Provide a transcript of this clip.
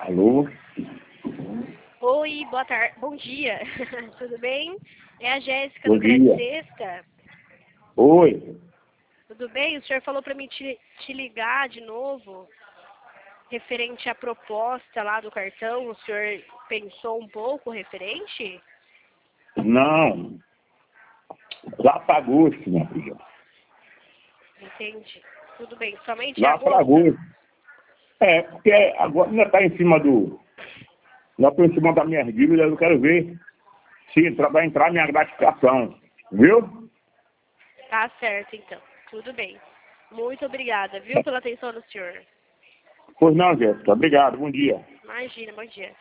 Alô? Oi, boa tarde. Bom dia. Tudo bem? É a Jéssica Bom do Crédito dia. Sexta. Oi. Tudo bem? O senhor falou para mim te ligar de novo, referente à proposta lá do cartão. O senhor pensou um pouco referente? Não. Lá para agosto, minha filha. Entendi. Tudo bem. Somente em Lá para agosto? agosto. É, porque agora ainda está em cima do... Lá por em cima da minha dívida, eu quero ver se vai entrar minha gratificação. Viu? Tá certo, então. Tudo bem. Muito obrigada, viu, pela atenção do senhor. Pois não, Jéssica. Obrigado. Bom dia. Imagina, bom dia.